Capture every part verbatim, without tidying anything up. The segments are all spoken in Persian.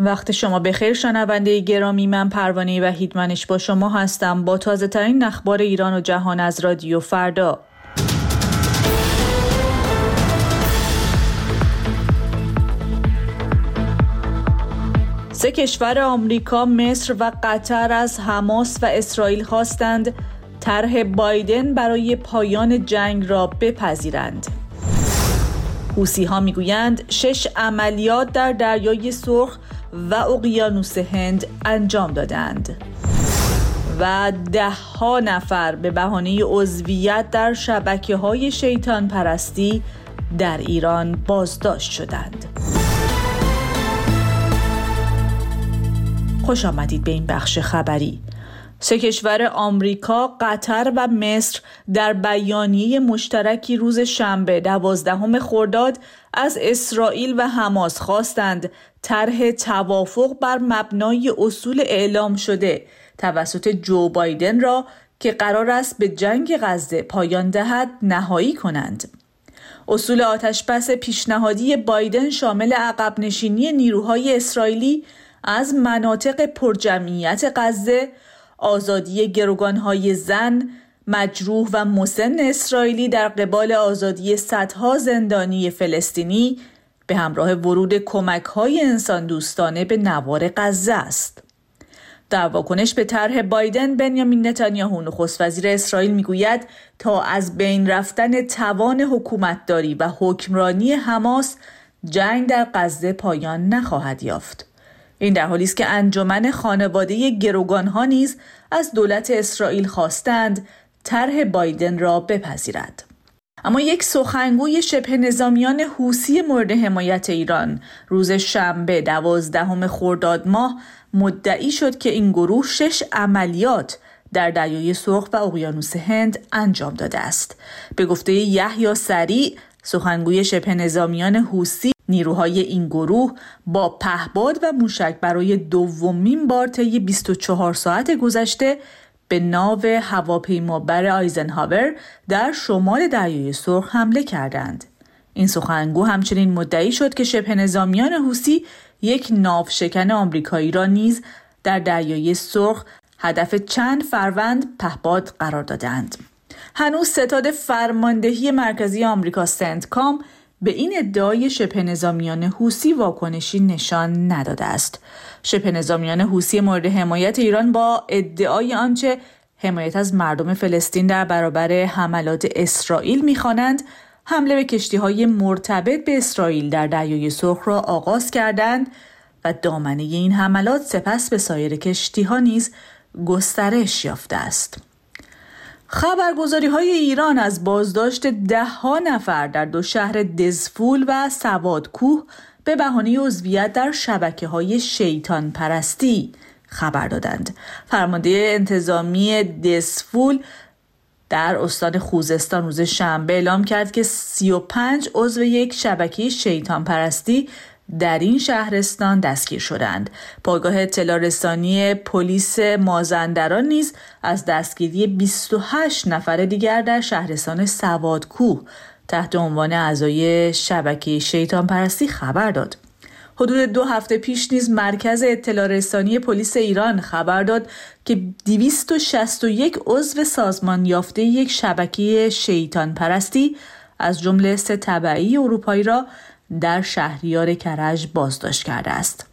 وقت شما بخیر شنونده گرامی، من پروانه وحیدمنش با شما هستم با تازه ترین اخبار ایران و جهان از رادیو فردا. سه کشور آمریکا، مصر و قطر از حماس و اسرائیل خواستند طرح بایدن برای پایان جنگ را بپذیرند. حوثی‌ها میگویند شش عملیات در دریای سرخ و اقیانوس هند انجام دادند و ده ها نفر به بهانه عضویت در شبکه‌های شیطان پرستی در ایران بازداشت شدند. خوش آمدید به این بخش خبری. سه کشور آمریکا، قطر و مصر در بیانیه مشترکی روز شنبه دوازدهم خرداد از اسرائیل و حماس خواستند طرح توافق بر مبنای اصول اعلام شده توسط جو بایدن را که قرار است به جنگ غزه پایان دهد نهایی کنند. اصول آتشبس پیشنهادی بایدن شامل عقب نشینی نیروهای اسرائیلی از مناطق پرجمعیت غزه، آزادی گروگانهای زن، مجروح و مسن اسرائیلی در قبال آزادی صدها زندانی فلسطینی به همراه ورود کمک‌های انسان دوستانه به نوار غزه است. در واکنش به طرح بایدن، بنیامین نتانیاهو نخست وزیر اسرائیل میگوید تا از بین رفتن توان حکومتداری و حکمرانی حماس، جنگ در غزه پایان نخواهد یافت. این در حالی است که انجمن خانواده گروگانها نیز از دولت اسرائیل خواستند طرح بایدن را بپذیرد. اما یک سخنگوی شبه نظامیان حوثی مورد حمایت ایران روز شنبه دوازدهم خرداد ماه مدعی شد که این گروه شش عملیات در دریای سرخ و اقیانوس هند انجام داده است. به گفته یحیی سریع، سخنگوی شبه نظامیان حوثی، نیروهای این گروه با پهپاد و موشک برای دومین بار طی بیست و چهار ساعت گذشته به ناو هواپیمابر آیزنهاور در شمال دریای سرخ حمله کردند. این سخنگو همچنین مدعی شد که شبه نظامیان حوثی یک ناوشکن آمریکایی را نیز در دریای سرخ هدف چند فروند پهپاد قرار دادند. هنوز ستاد فرماندهی مرکزی آمریکا سنتکام به این ادعای شبه نظامیان حوثی واکنشی نشان نداده است. شبه نظامیان حوثی مورد حمایت ایران با ادعای آنچه حمایت از مردم فلسطین در برابر حملات اسرائیل می‌خوانند، حمله به کشتی‌های مرتبط به اسرائیل در دریای سرخ را آغاز کردند و دامنه این حملات سپس به سایر کشتی‌ها نیز گسترش یافته است. خبرگزاری‌های ایران از بازداشت ده ها نفر در دو شهر دزفول و سوادکوه به بهانه عضویت در شبکه‌های شیطان پرستی خبر دادند. فرمانده انتظامی دزفول در استان خوزستان روز شنبه اعلام کرد که سی و پنج عضو یک شبکه شیطان پرستی در این شهرستان دستگیر شدند. پایگاه اطلاع رسانی پلیس مازندران نیز از دستگیری بیست و هشت نفر دیگر در شهرستان سوادکوه تحت عنوان اعضای شبکه شیطان پرستی خبر داد. حدود دو هفته پیش نیز مرکز اطلاع رسانی پلیس ایران خبر داد که دویست و شصت و یک عضو سازمان یافته یک شبکه شیطان پرستی از جمله سه تبعی اروپایی را در شهریار کرج بازداشت کرده است.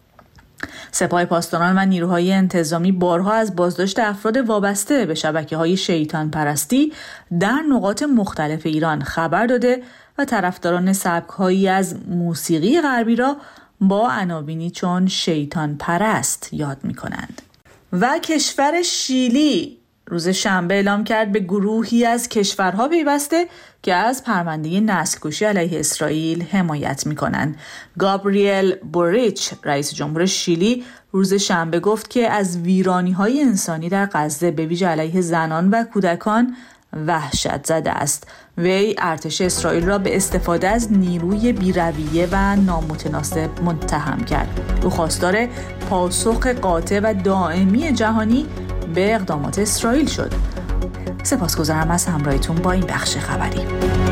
سپاه پاسداران و نیروهای انتظامی بارها از بازداشت افراد وابسته به شبکه‌های شیطان پرستی در نقاط مختلف ایران خبر داده و طرفداران سبک‌هایی از موسیقی غربی را با عناوینی چون شیطان پرست یاد می‌کنند. و کشور شیلی روز شنبه اعلام کرد به گروهی از کشورها پیوسته که از پرونده نسل‌کشی علیه اسرائیل حمایت می‌کنند. گابریل بوریچ، رئیس جمهور شیلی، روز شنبه گفت که از ویرانی‌های انسانی در غزه به ویژه علیه زنان و کودکان وحشت زده است. وی ارتش اسرائیل را به استفاده از نیروی بی‌رویه و نامتناسب متهم کرد. او خواستار پاسخ قاطع و دائمی جهانی به اقدامات اسرائیل شد. سپاسگزارم از همراهیتون با این بخش خبری.